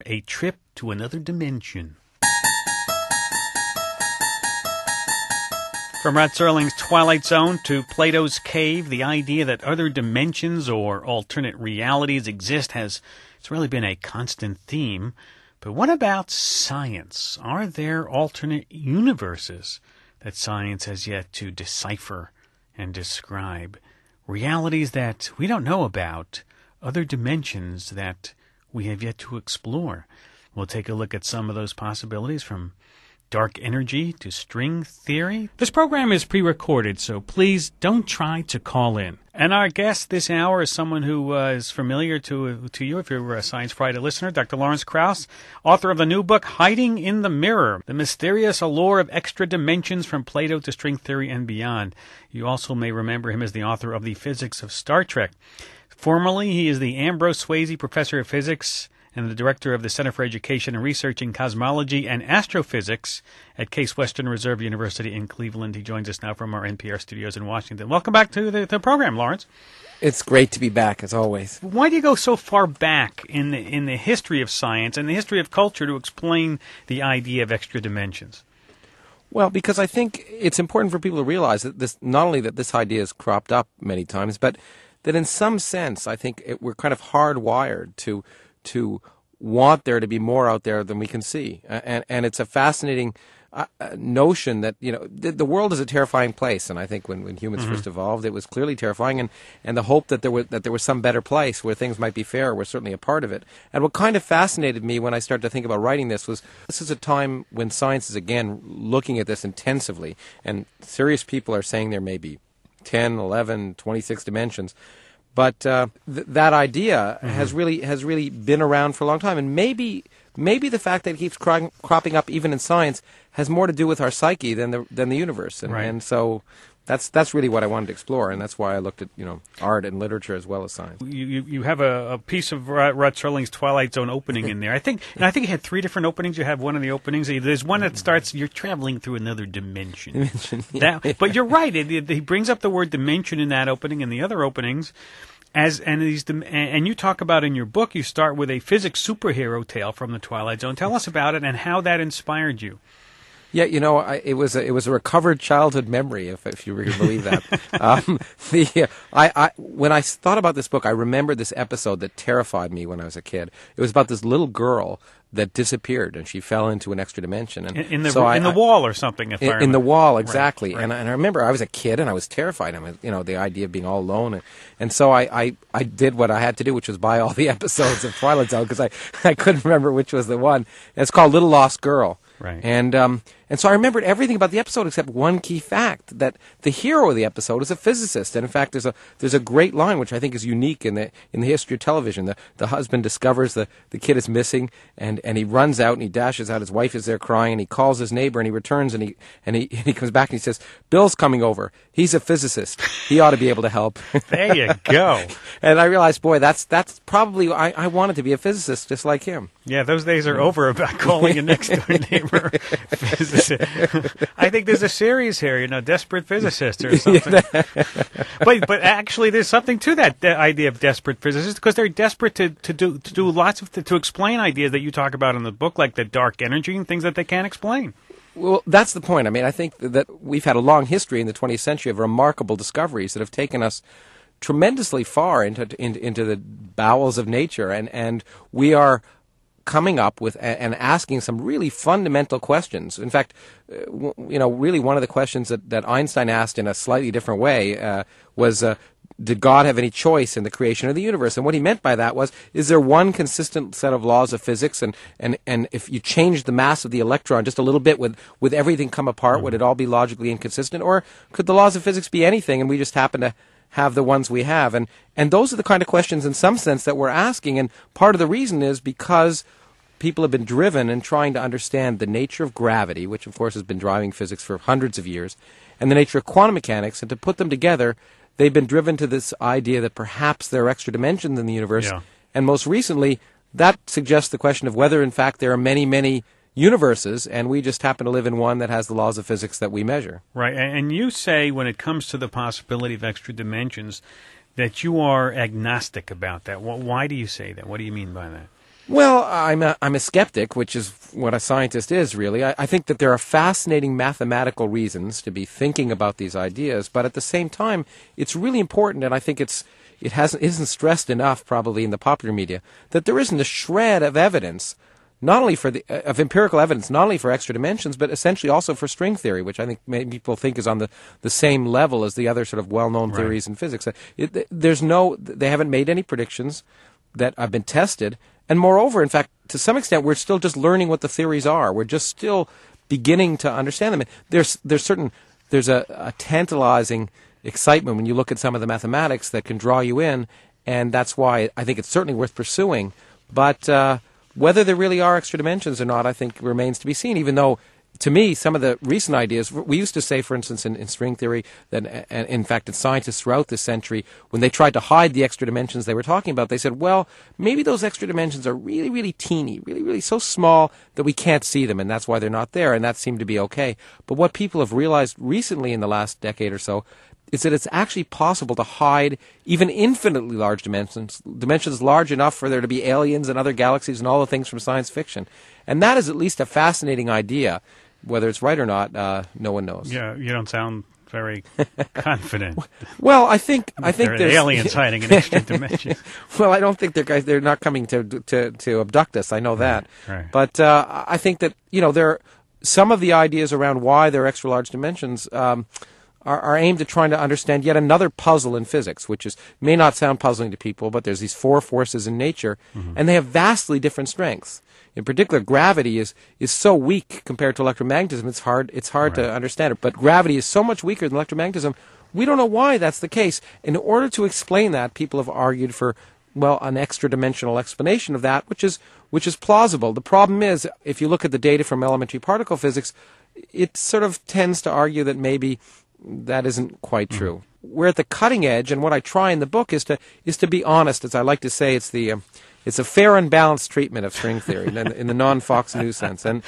A Trip to Another Dimension. From Rod Serling's Twilight Zone to Plato's Cave, the idea that other dimensions or alternate realities exist it's really been a constant theme. But what about science? Are there alternate universes that science has yet to decipher and describe? Realities that we don't know about, other dimensions that we have yet to explore. We'll take a look at some of those possibilities, from dark energy to string theory. This program is pre-recorded, so please don't try to call in. And our guest this hour is someone who is familiar to you if you're a Science Friday listener, Dr. Lawrence Krauss, author of the new book, Hiding in the Mirror, The Mysterious Allure of Extra Dimensions from Plato to String Theory and Beyond. You also may remember him as the author of The Physics of Star Trek. Formerly, he is the Ambrose Swayze Professor of Physics and the director of the Center for Education and Research in Cosmology and Astrophysics at Case Western Reserve University in Cleveland. He joins us now from our NPR studios in Washington. Welcome back to the program, Lawrence. It's great to be back, as always. Why do you go so far back in the history of science and the history of culture to explain the idea of extra dimensions? Well, because I think it's important for people to realize that not only that this idea has cropped up many times, but that in some sense, I think we're kind of hardwired to want there to be more out there than we can see. And it's a fascinating notion that, the world is a terrifying place. And I think when humans first evolved, it was clearly terrifying. And the hope that there was some better place where things might be fairer was certainly a part of it. And what kind of fascinated me when I started to think about writing this was, this is a time when science is, again, looking at this intensively. And serious people are saying there may be 10, 11, 26 dimensions. But that idea has really been around for a long time, and maybe the fact that it keeps cropping up even in science has more to do with our psyche than the universe, and so that's really what I wanted to explore, and that's why I looked at art and literature as well as science. You have a piece of Rod Serling's Twilight Zone opening in there. I think it had three different openings. You have one of the openings. There's one that starts, you're traveling through another dimension. Yeah. But you're right. He brings up the word dimension in that opening and the other openings. And you talk about in your book, you start with a physics superhero tale from the Twilight Zone. Tell us about it and how that inspired you. Yeah, it was a recovered childhood memory, if you really believe that. When I thought about this book, I remembered this episode that terrified me when I was a kid. It was about this little girl that disappeared, and she fell into an extra dimension. And in the wall or something, if I remember. In the wall, exactly. Right. And I remember I was a kid, and I was terrified. The idea of being all alone. And so I did what I had to do, which was buy all the episodes of Twilight Zone, because I couldn't remember which was the one. And it's called Little Lost Girl. Right. And so I remembered everything about the episode except one key fact, that the hero of the episode is a physicist. And in fact, there's a great line which I think is unique in the history of television. The husband discovers the kid is missing, and he runs out and he dashes out. His wife is there crying, and he calls his neighbor, and he returns, and he comes back and he says, "Bill's coming over. He's a physicist. He ought to be able to help." There you go. And I realized, boy, that's probably I wanted to be a physicist just like him. Yeah, those days are over about calling a next-door neighbor physicist. I think there's a series here, Desperate Physicist or something. But actually, there's something to that idea of desperate physicists, because they're desperate to do lots of to explain ideas that you talk about in the book, like the dark energy and things that they can't explain. Well, that's the point. I mean, I think that we've had a long history in the 20th century of remarkable discoveries that have taken us tremendously far into the bowels of nature, and we are coming up with and asking some really fundamental questions. In fact, really one of the questions that Einstein asked in a slightly different way was, did God have any choice in the creation of the universe? And what he meant by that was, is there one consistent set of laws of physics? And if you change the mass of the electron just a little bit, would everything come apart? Would it all be logically inconsistent? Or could the laws of physics be anything, and we just happen to have the ones we have? And those are the kind of questions, in some sense, that we're asking. And part of the reason is because people have been driven in trying to understand the nature of gravity, which, of course, has been driving physics for hundreds of years, and the nature of quantum mechanics, and to put them together, they've been driven to this idea that perhaps there are extra dimensions in the universe. Yeah. And most recently, that suggests the question of whether, in fact, there are many, many universes, and we just happen to live in one that has the laws of physics that we measure. Right. And you say, when it comes to the possibility of extra dimensions, that you are agnostic about that. Why do you say that? What do you mean by that? Well, I'm a skeptic, which is what a scientist is, really. I think that there are fascinating mathematical reasons to be thinking about these ideas, but at the same time, it's really important, and I think it isn't stressed enough, probably in the popular media, that there isn't a shred of evidence, not only of empirical evidence, not only for extra dimensions, but essentially also for string theory, which I think many people think is on the same level as the other sort of well-known theories in physics. They haven't made any predictions that have been tested. And moreover, in fact, to some extent, we're still just learning what the theories are. We're just still beginning to understand them. And there's a tantalizing excitement when you look at some of the mathematics that can draw you in, and that's why I think it's certainly worth pursuing. But whether there really are extra dimensions or not, I think remains to be seen, even though, to me, some of the recent ideas, we used to say, for instance, in string theory, that, and in fact, that scientists throughout this century, when they tried to hide the extra dimensions they were talking about, they said, well, maybe those extra dimensions are really, really teeny, really, really so small that we can't see them, and that's why they're not there, and that seemed to be okay. But what people have realized recently in the last decade or so is that it's actually possible to hide even infinitely large dimensions large enough for there to be aliens and other galaxies and all the things from science fiction. And that is at least a fascinating idea. Whether it's right or not, no one knows. Yeah, you don't sound very confident. Well, I think there's aliens hiding in extra dimensions. Well, I don't think they're not coming to abduct us. I know that. Right. But I think that there are some of the ideas around why there are extra large dimensions are aimed at trying to understand yet another puzzle in physics, which may not sound puzzling to people, but there's these four forces in nature, and they have vastly different strengths. In particular, gravity is so weak compared to electromagnetism, it's hard to understand it. But gravity is so much weaker than electromagnetism, we don't know why that's the case. In order to explain that, people have argued for, well, an extra-dimensional explanation of that, which is plausible. The problem is, if you look at the data from elementary particle physics, it sort of tends to argue that maybe that isn't quite true. We're at the cutting edge, and what I try in the book is to be honest. As I like to say, it's a fair and balanced treatment of string theory in the non-Fox News sense, and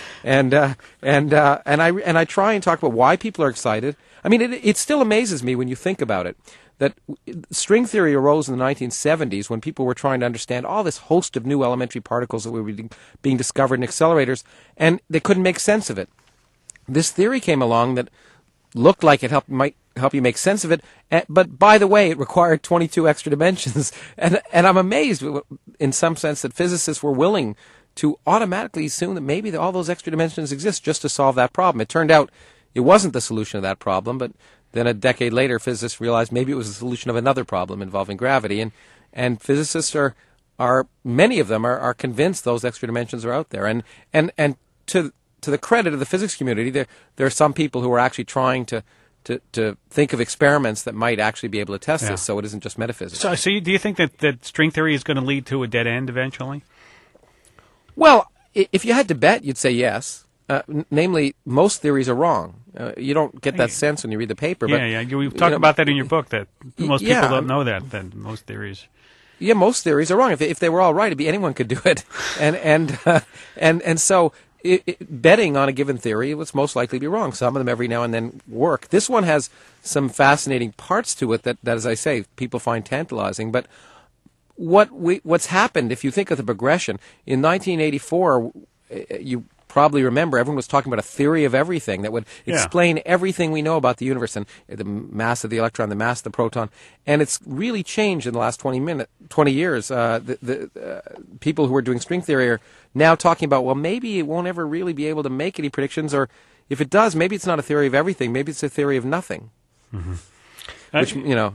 I try and talk about why people are excited. I mean, it still amazes me when you think about it that string theory arose in the 1970s when people were trying to understand all this host of new elementary particles that were being discovered in accelerators, and they couldn't make sense of it. This theory came along that looked like it might help you make sense of it, but by the way, it required 22 extra dimensions, and I'm amazed in some sense that physicists were willing to automatically assume that maybe all those extra dimensions exist just to solve that problem. It turned out it wasn't the solution of that problem, but then a decade later, physicists realized maybe it was the solution of another problem involving gravity, and physicists are many of them are convinced those extra dimensions are out there, and to the credit of the physics community, there are some people who are actually trying to think of experiments that might actually be able to test this, so it isn't just metaphysics. So do you think that string theory is going to lead to a dead end eventually? Well, if you had to bet, you'd say yes. Namely, most theories are wrong. You don't get that sense when you read the paper. But, you talk about that in your book, that most people don't know that most theories... Yeah, most theories are wrong. If they were all right, anyone could do it. And so... betting on a given theory, it's most likely to be wrong. Some of them every now and then work. This one has some fascinating parts to it that as I say, people find tantalizing. But what's happened, if you think of the progression, in 1984, you probably remember everyone was talking about a theory of everything that would explain everything we know about the universe and the mass of the electron, the mass of the proton. And it's really changed in the last 20 years. The people who are doing string theory are now talking about, well, maybe it won't ever really be able to make any predictions, or if it does, maybe it's not a theory of everything, maybe it's a theory of nothing. Which,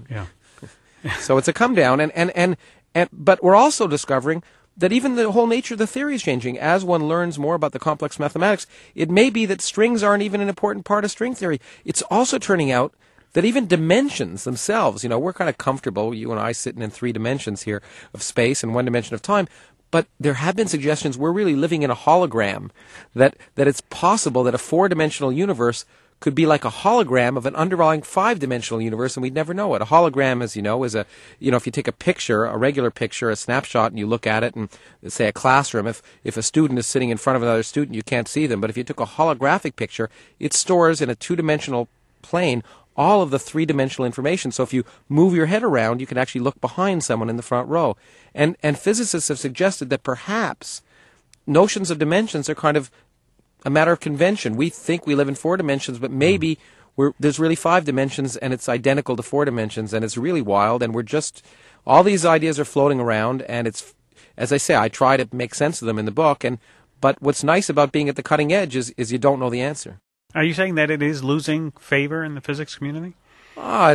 so it's a come down, but we're also discovering that even the whole nature of the theory is changing. As one learns more about the complex mathematics, it may be that strings aren't even an important part of string theory. It's also turning out that even dimensions themselves, we're kind of comfortable, you and I sitting in 3 dimensions here of space and 1 dimension of time, but there have been suggestions we're really living in a hologram, that it's possible that a 4-dimensional universe could be like a hologram of an underlying 5-dimensional universe, and we'd never know it. A hologram, as you know, is if you take a picture, a regular picture, a snapshot, and you look at it, and say a classroom, if a student is sitting in front of another student, you can't see them. But if you took a holographic picture, it stores in a 2-dimensional plane all of the three-dimensional information. So if you move your head around, you can actually look behind someone in the front row. And physicists have suggested that perhaps notions of dimensions are kind of a matter of convention. We think we live in 4 dimensions, but maybe there's really 5 dimensions, and it's identical to 4 dimensions, and it's really wild, and all these ideas are floating around, and it's, as I say, I try to make sense of them in the book, but what's nice about being at the cutting edge is you don't know the answer. Are you saying that it is losing favor in the physics community? I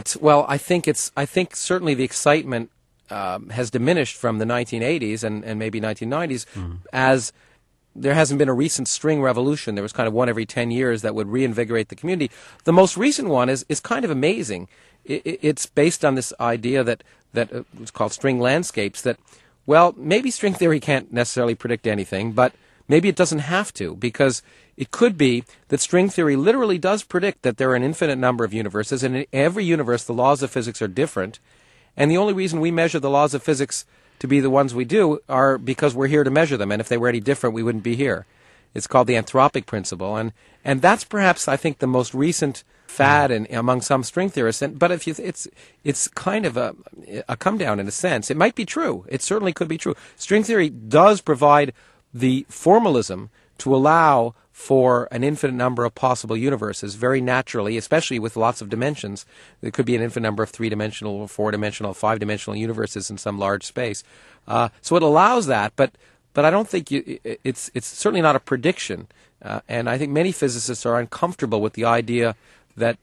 think certainly the excitement has diminished from the 1980s and maybe 1990s as there hasn't been a recent string revolution. There was kind of one every 10 years that would reinvigorate the community. The most recent one is kind of amazing. It's based on this idea that was called string landscapes, that, well, maybe string theory can't necessarily predict anything, but maybe it doesn't have to, because it could be that string theory literally does predict that there are an infinite number of universes, and in every universe the laws of physics are different, and the only reason we measure the laws of physics to be the ones we do are because we're here to measure them, and if they were any different, we wouldn't be here. It's called the anthropic principle, and that's perhaps, I think, the most recent fad among some string theorists. But it's kind of a come down in a sense. It might be true. It certainly could be true. String theory does provide the formalism to allow for an infinite number of possible universes very naturally, especially with lots of dimensions. There could be an infinite number of 3-dimensional, or 4-dimensional, 5-dimensional universes in some large space. So it allows that, but I don't think it's certainly not a prediction. And I think many physicists are uncomfortable with the idea that,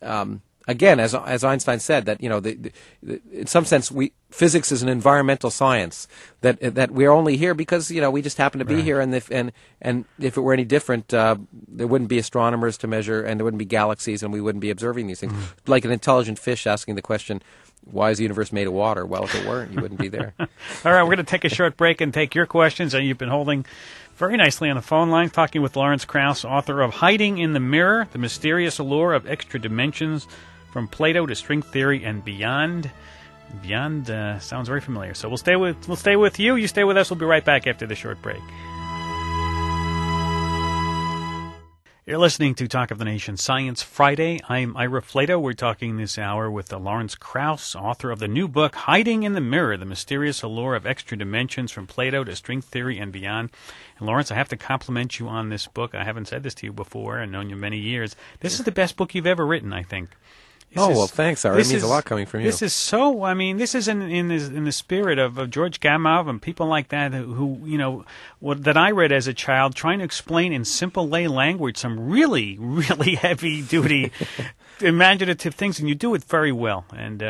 again, as Einstein said, that in some sense physics is an environmental science, that we're only here because we just happen to be here, and if it were any different, there wouldn't be astronomers to measure, and there wouldn't be galaxies, and we wouldn't be observing these things. Like an intelligent fish asking the question, why is the universe made of water? Well, if it weren't, you wouldn't be there. All right, we're going to take a short break and take your questions. You've been holding very nicely on the phone line, talking with Lawrence Krauss, author of Hiding in the Mirror, The Mysterious Allure of Extra Dimensions, From Plato to String Theory and Beyond. Beyond sounds very familiar. So we'll stay with you. You stay with us. We'll be right back after the short break. You're listening to Talk of the Nation Science Friday. I'm Ira Flato. We're talking this hour with Lawrence Krauss, author of the new book, Hiding in the Mirror, The Mysterious Allure of Extra Dimensions, From Plato to String Theory and Beyond. And Lawrence, I have to compliment you on this book. I haven't said this to you before. I've known you many years. This is the best book you've ever written, I think. Well, thanks, Ira. It means a lot coming from you. This is so, this is in the spirit of George Gamow and people like that who that I read as a child, trying to explain in simple lay language some really, really heavy-duty, imaginative things, and you do it very well. And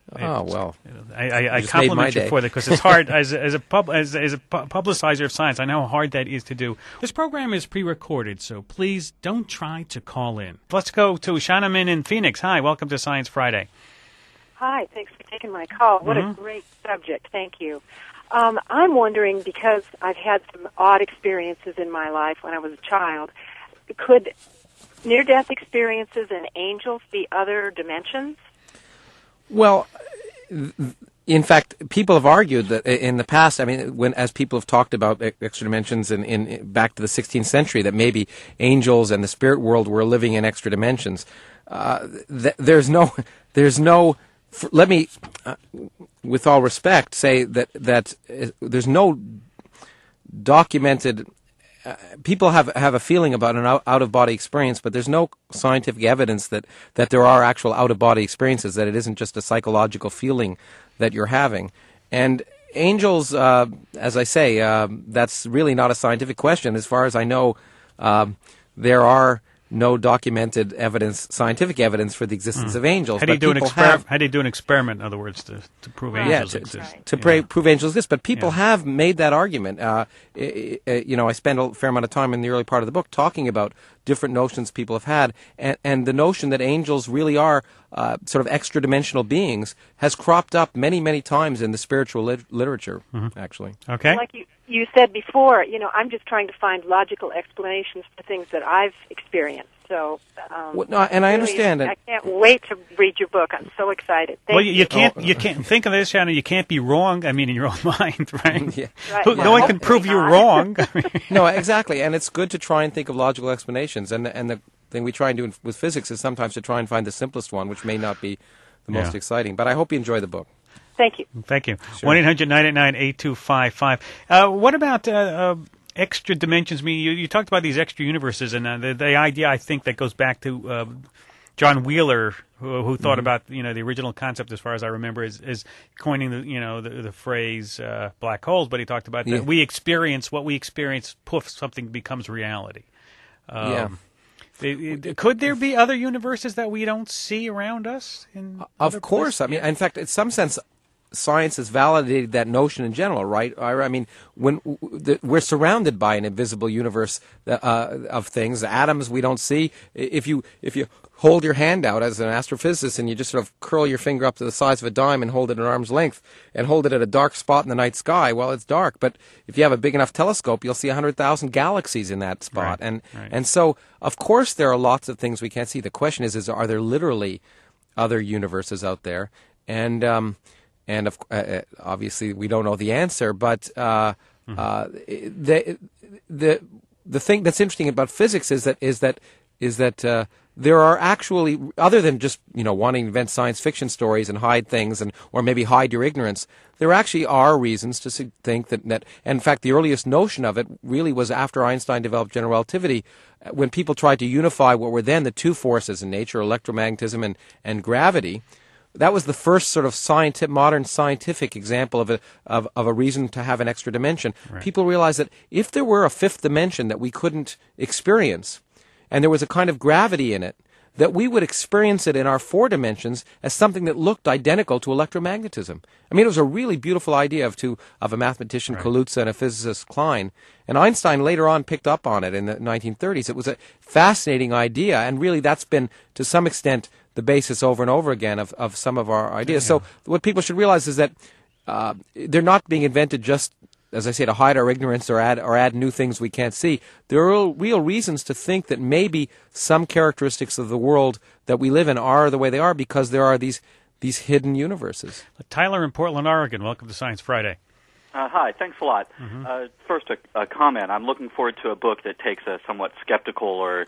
I compliment you for that, because it's hard as a publicizer of science. I know how hard that is to do. This program is pre-recorded, so please don't try to call in. Let's go to Shanaman in Phoenix. Hi, welcome to Science Friday. Hi, thanks for taking my call. What a great subject. Thank you. I'm wondering, because I've had some odd experiences in my life when I was a child, could near-death experiences and angels be other dimensions? Well, in fact, people have argued that in the past, as people have talked about extra dimensions in back to the 16th century, that maybe angels and the spirit world were living in extra dimensions. There's no. Let me, with all respect, say that there's no documented. People have a feeling about an out-of-body experience, but there's no scientific evidence that there are actual out-of-body experiences, that it isn't just a psychological feeling that you're having. And angels, as I say, that's really not a scientific question. As far as I know, there are no documented evidence, scientific evidence, for the existence of angels. How do you do an experiment, in other words, to prove angels exist? Prove angels exist. But people have made that argument. I spend a fair amount of time in the early part of the book talking about different notions people have had, and the notion that angels really are sort of extra-dimensional beings has cropped up many, many times in the spiritual literature, actually. Okay. Like you said before, I'm just trying to find logical explanations for things that I've experienced. So, and I understand it. I can't wait to read your book. I'm so excited. You can't think of this, Shannon. You can't be wrong. In your own mind, right? Yeah. Right. No one can prove you wrong. No, exactly. And it's good to try and think of logical explanations. And the thing we try and do with physics is sometimes to try and find the simplest one, which may not be the most Yeah. exciting. But I hope you enjoy the book. Thank you. Thank you. Sure. 1-800-989-8255. What about extra dimensions? I mean, you talked about these extra universes, and the idea, I think, that goes back to John Wheeler, who thought about the original concept, as far as I remember, is coining the phrase black holes. But he talked about that we experience what we experience. Poof, something becomes reality. Could there be other universes that we don't see around us? Of course. I mean, in fact, in some sense, science has validated that notion in general, right? I mean, when we're surrounded by an invisible universe of things, atoms we don't see. If you hold your hand out as an astrophysicist and you just sort of curl your finger up to the size of a dime and hold it at arm's length and hold it at a dark spot in the night sky, well, it's dark. But if you have a big enough telescope, you'll see 100,000 galaxies in that spot. Right. And so, of course, there are lots of things we can't see. The question is are there literally other universes out there? And obviously, we don't know the answer. But the thing that's interesting about physics is that there are actually, other than just wanting to invent science fiction stories and hide things or maybe hide your ignorance, there actually are reasons to think that. And in fact, the earliest notion of it really was after Einstein developed general relativity, when people tried to unify what were then the two forces in nature, electromagnetism and gravity. That was the first sort of modern scientific example of a reason to have an extra dimension. Right. People realized that if there were a fifth dimension that we couldn't experience, and there was a kind of gravity in it, that we would experience it in our four dimensions as something that looked identical to electromagnetism. I mean, it was a really beautiful idea of a mathematician, right, Kaluza, and a physicist, Klein. And Einstein later on picked up on it in the 1930s. It was a fascinating idea, and really that's been, to some extent, the basis over and over again of some of our ideas. Yeah. So what people should realize is that they're not being invented just, as I say, to hide our ignorance or add new things we can't see. There are real reasons to think that maybe some characteristics of the world that we live in are the way they are because there are these hidden universes. Tyler in Portland, Oregon. Welcome to Science Friday. Hi, thanks a lot. Mm-hmm. First, a comment. I'm looking forward to a book that takes a somewhat skeptical or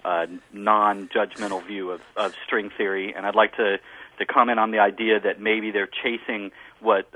non-judgmental view of string theory, and I'd like to comment on the idea that maybe they're chasing what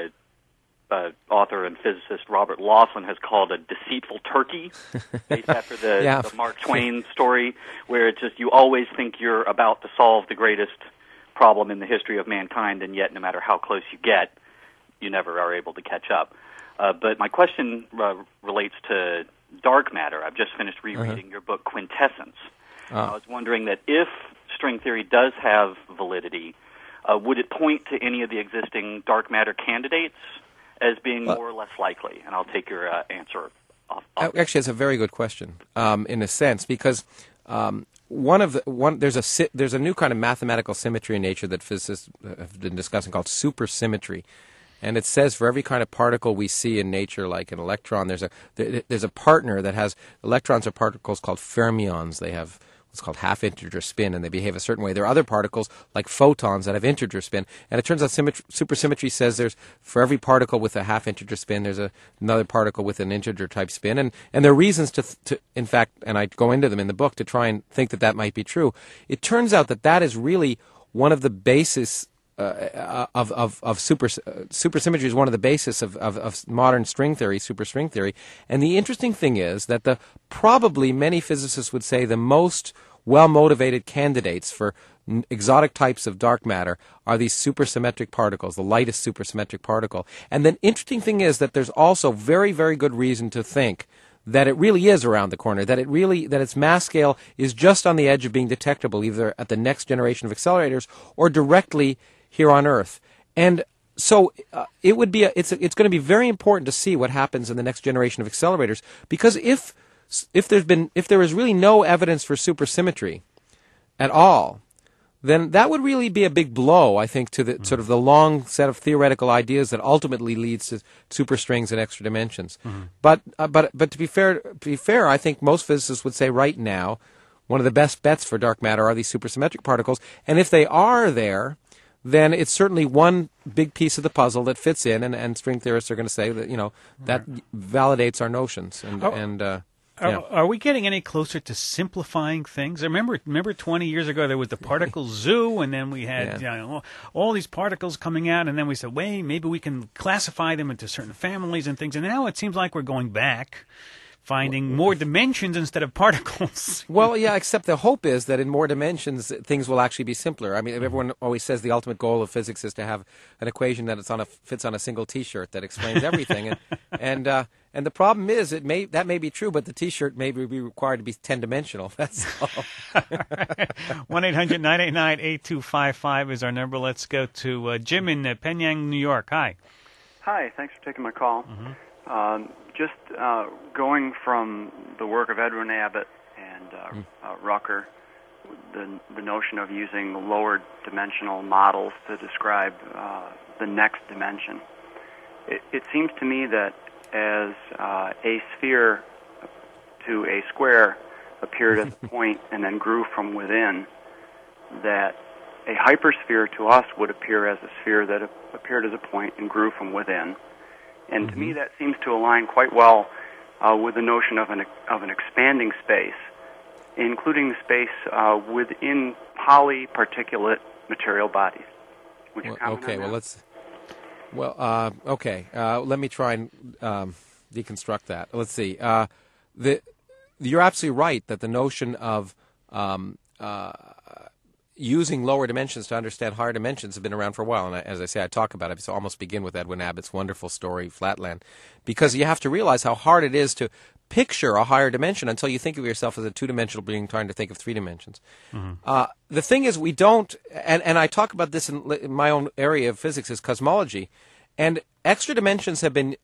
author and physicist Robert Laughlin has called a deceitful turkey, based after the Mark Twain story, where it's just you always think you're about to solve the greatest problem in the history of mankind, and yet no matter how close you get, you never are able to catch up. But my question relates to dark matter. I've just finished rereading your book, Quintessence. I was wondering that if string theory does have validity, would it point to any of the existing dark matter candidates as being more or less likely? And I'll take your answer off. Actually, it's a very good question, in a sense, because there's a new kind of mathematical symmetry in nature that physicists have been discussing called supersymmetry. And it says for every kind of particle we see in nature, like an electron, there's a partner that has electrons are particles called fermions. They have what's called half-integer spin, and they behave a certain way. There are other particles like photons that have integer spin. And it turns out supersymmetry says there's for every particle with a half-integer spin, there's another particle with an integer-type spin. And there are reasons to, in fact, and I go into them in the book to try and think that might be true. It turns out that is really one of the basis supersymmetry is one of the basis of modern string theory, superstring theory. And the interesting thing is that probably many physicists would say the most well-motivated candidates for exotic types of dark matter are these supersymmetric particles, the lightest supersymmetric particle. And the interesting thing is that there's also very, very good reason to think that it really is around the corner, that its mass scale is just on the edge of being detectable, either at the next generation of accelerators or directly here on Earth. And so it would be it's going to be very important to see what happens in the next generation of accelerators, because if there is really no evidence for supersymmetry at all, then that would really be a big blow, I think, to the sort of the long set of theoretical ideas that ultimately leads to superstrings and extra dimensions. But to be fair, I think most physicists would say right now one of the best bets for dark matter are these supersymmetric particles, and if they are there, then it's certainly one big piece of the puzzle that fits in, and string theorists are going to say that that validates our notions. Are we getting any closer to simplifying things? Remember 20 years ago there was the particle zoo, and then we had all these particles coming out, and then we said, wait, maybe we can classify them into certain families and things. And now it seems like we're going back, finding more dimensions instead of particles. Well, yeah, except the hope is that in more dimensions, things will actually be simpler. I mean, everyone always says the ultimate goal of physics is to have an equation that fits on a single T-shirt that explains everything. and the problem is, that may be true, but the T-shirt may be required to be 10-dimensional. That's all. 1-800-989-8255 is our number. Let's go to Jim in Penang, New York. Hi. Hi, thanks for taking my call. Just going from the work of Edwin Abbott and Rucker, the notion of using lower dimensional models to describe the next dimension. It seems to me that as a sphere to a square appeared at the point and then grew from within, that a hypersphere to us would appear as a sphere that appeared as a point and grew from within. And to me, that seems to align quite well with the notion of an expanding space, including the space within polyparticulate material bodies. Would you comment on that? Let me try and deconstruct that. Let's see. You're absolutely right that the notion of using lower dimensions to understand higher dimensions have been around for a while. And as I say, I talk about it. So I almost begin with Edwin Abbott's wonderful story, Flatland, because you have to realize how hard it is to picture a higher dimension until you think of yourself as a two-dimensional being trying to think of three dimensions. The thing is, we don't, and I talk about this in my own area of physics, is cosmology, and extra dimensions have been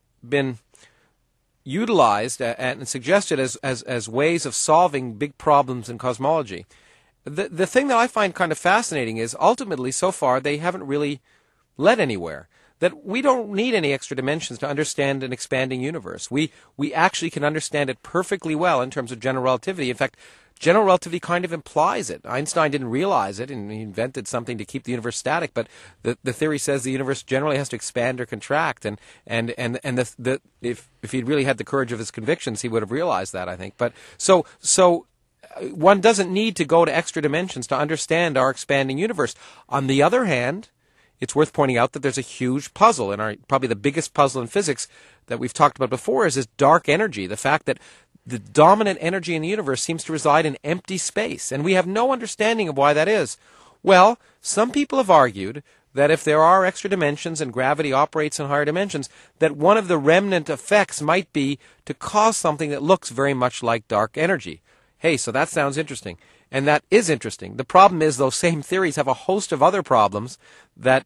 utilized and suggested as ways of solving big problems in cosmology. The thing that I find kind of fascinating is ultimately, so far, they haven't really led anywhere. That we don't need any extra dimensions to understand an expanding universe. We actually can understand it perfectly well in terms of general relativity. In fact, general relativity kind of implies it. Einstein didn't realize it, and he invented something to keep the universe static. But the theory says the universe generally has to expand or contract. And if he'd really had the courage of his convictions, he would have realized that, I think. But so one doesn't need to go to extra dimensions to understand our expanding universe. On the other hand, it's worth pointing out that there's a huge puzzle, and probably the biggest puzzle in physics that we've talked about before is this dark energy, the fact that the dominant energy in the universe seems to reside in empty space, and we have no understanding of why that is. Well, some people have argued that if there are extra dimensions and gravity operates in higher dimensions, that one of the remnant effects might be to cause something that looks very much like dark energy. Hey, so that sounds interesting. And that is interesting. The problem is those same theories have a host of other problems that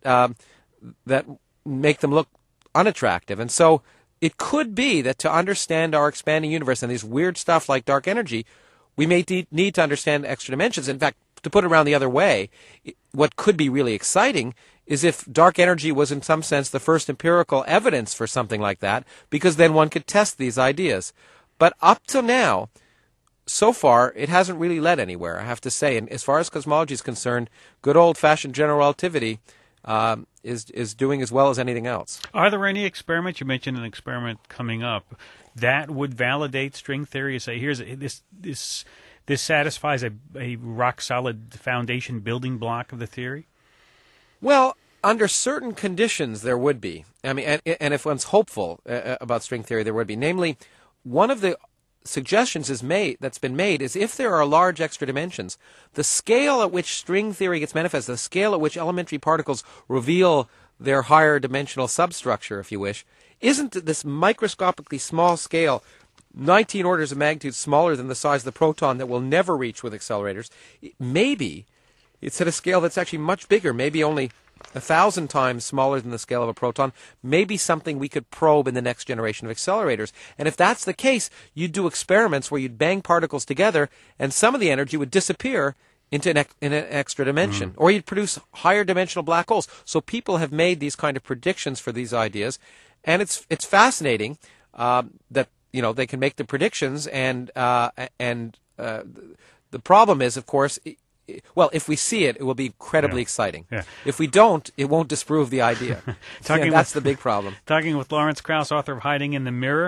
make them look unattractive. And so it could be that to understand our expanding universe and this weird stuff like dark energy, we may need to understand extra dimensions. In fact, to put it around the other way, what could be really exciting is if dark energy was in some sense the first empirical evidence for something like that, because then one could test these ideas. But up till now, so far, it hasn't really led anywhere, I have to say. And as far as cosmology is concerned, good old-fashioned general relativity is doing as well as anything else. Are there any experiments? You mentioned an experiment coming up that would validate string theory. You say, here's this satisfies a rock-solid foundation building block of the theory? Well, under certain conditions, there would be. I mean, and if one's hopeful about string theory, there would be. Namely, one of the suggestions that's been made is if there are large extra dimensions, the scale at which string theory gets manifested, the scale at which elementary particles reveal their higher dimensional substructure, if you wish, isn't this microscopically small scale, 19 orders of magnitude smaller than the size of the proton that we'll never reach with accelerators. Maybe it's at a scale that's actually much bigger, maybe only 1,000 times smaller than the scale of a proton, maybe something we could probe in the next generation of accelerators. And if that's the case, you'd do experiments where you'd bang particles together and some of the energy would disappear into an extra dimension. Or you'd produce higher dimensional black holes. So people have made these kind of predictions for these ideas. And it's fascinating that they can make the predictions. And the problem is, of course, well, if we see it, it will be incredibly exciting. Yeah. If we don't, it won't disprove the idea. That's the big problem. Talking with Lawrence Krauss, author of Hiding in the Mirror.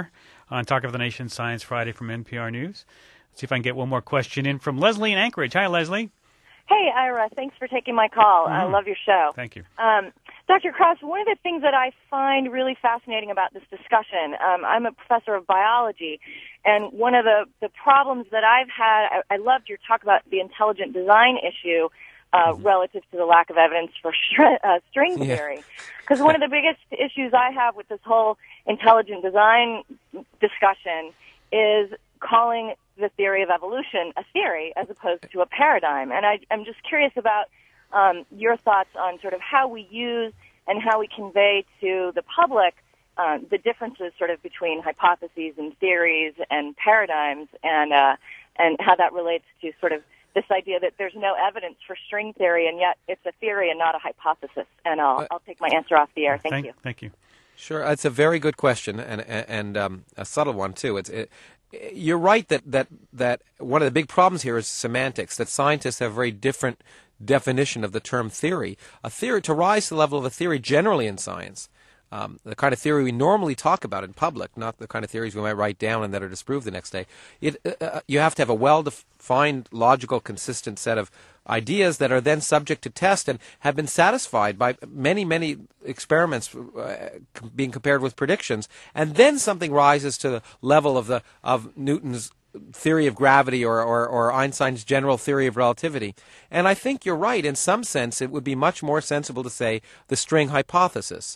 on Talk of the Nation Science Friday from NPR News. Let's see if I can get one more question in from Leslie in Anchorage. Hi, Leslie. Hey, Ira. Thanks for taking my call. I love your show. Thank you. Dr. Cross, one of the things that I find really fascinating about this discussion, I'm a professor of biology, and one of the problems that I've had, I loved your talk about the intelligent design issue relative to the lack of evidence for string theory. Because one of the biggest issues I have with this whole intelligent design discussion is calling the theory of evolution a theory as opposed to a paradigm. And I'm just curious about your thoughts on sort of how we use and how we convey to the public the differences sort of between hypotheses and theories and paradigms, and how that relates to sort of this idea that there's no evidence for string theory, and yet it's a theory and not a hypothesis. And I'll take my answer off the air. Thank you. Thank you. Sure, it's a very good question and a subtle one too. You're right that one of the big problems here is semantics. That scientists have a very different definition of the term theory. A theory, to rise to the level of a theory generally in science, the kind of theory we normally talk about in public, not the kind of theories we might write down and that are disproved the next day. You have to have a well-defined, logical, consistent set of ideas that are then subject to test and have been satisfied by many, many experiments being compared with predictions, and then something rises to the level of Newton's theory of gravity or Einstein's general theory of relativity. And I think you're right. In some sense, it would be much more sensible to say the string hypothesis.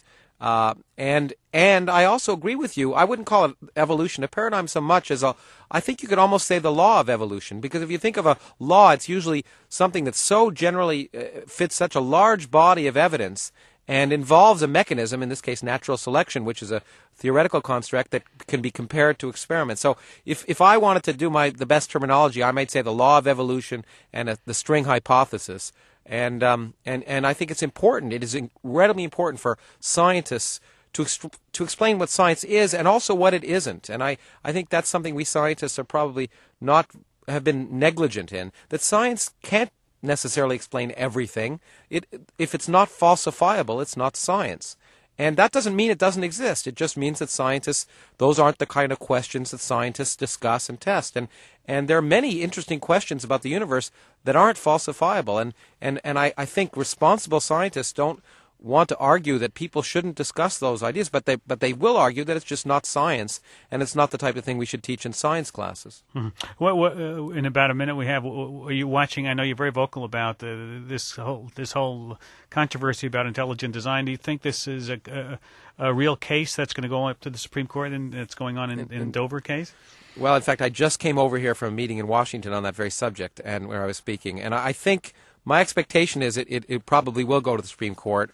And I also agree with you. I wouldn't call it evolution a paradigm so much as I think you could almost say the law of evolution, because if you think of a law, it's usually something that so generally fits such a large body of evidence and involves a mechanism, in this case natural selection, which is a theoretical construct that can be compared to experiments. So if I wanted to do the best terminology, I might say the law of evolution and the string hypothesis. And I think it's important. It is incredibly important for scientists to explain what science is and also what it isn't. And I think that's something we scientists are probably have been negligent in. That science can't necessarily explain everything. If it's not falsifiable, it's not science. And that doesn't mean it doesn't exist. It just means that those aren't the kind of questions that scientists discuss and test. And there are many interesting questions about the universe that aren't falsifiable. And I think responsible scientists don't want to argue that people shouldn't discuss those ideas, but they will argue that it's just not science, and it's not the type of thing we should teach in science classes. Mm-hmm. What, in about a minute we have, are you watching? I know you're very vocal about this whole controversy about intelligent design. Do you think this is a real case that's going to go up to the Supreme Court, and it's going on in Dover case? Well, in fact, I just came over here from a meeting in Washington on that very subject, and where I was speaking, and I think my expectation is it probably will go to the Supreme Court.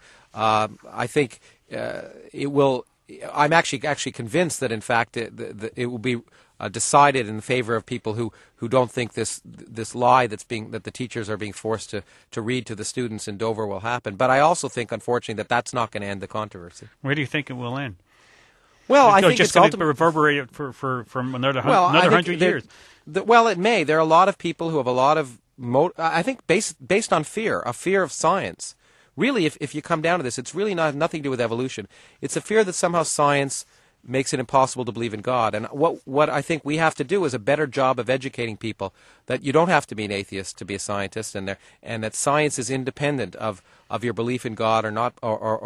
I think it will. I'm actually convinced that in fact it will be decided in favor of people who don't think this lie that the teachers are being forced to read to the students in Dover will happen. But I also think, unfortunately, that's not going to end the controversy. Where do you think it will end? Well, I think it's going to reverberate for another 100 years. Well, it may. There are a lot of people who have a lot of I think based on fear, a fear of science. Really, if you come down to this, it's really nothing to do with evolution. It's a fear that somehow science makes it impossible to believe in God. And what I think we have to do is a better job of educating people that you don't have to be an atheist to be a scientist, and that science is independent of your belief in God or not,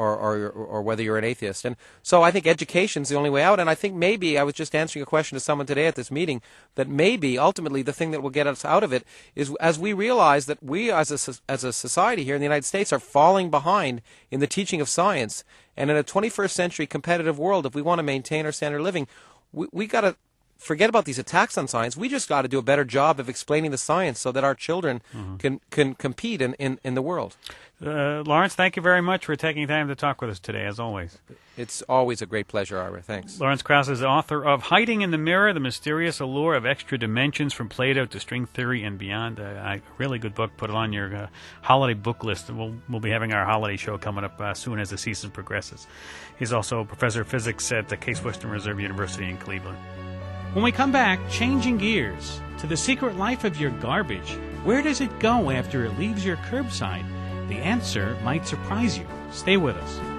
or whether you're an atheist. And so I think education's the only way out. And I think maybe, I was just answering a question to someone today at this meeting, that maybe ultimately the thing that will get us out of it is as we realize that we as a society here in the United States are falling behind in the teaching of science. And in a 21st century competitive world, if we want to maintain our standard of living, we got to forget about these attacks on science. We just got to do a better job of explaining the science so that our children can compete in the world. Lawrence, thank you very much for taking time to talk with us today, as always. It's always a great pleasure, Ira. Thanks. Lawrence Krauss is the author of Hiding in the Mirror, The Mysterious Allure of Extra Dimensions from Plato to String Theory and Beyond. A really good book. Put it on your holiday book list. We'll be having our holiday show coming up soon as the season progresses. He's also a professor of physics at the Case Western Reserve University in Cleveland. When we come back, changing gears to the secret life of your garbage. Where does it go after it leaves your curbside? The answer might surprise you. Stay with us.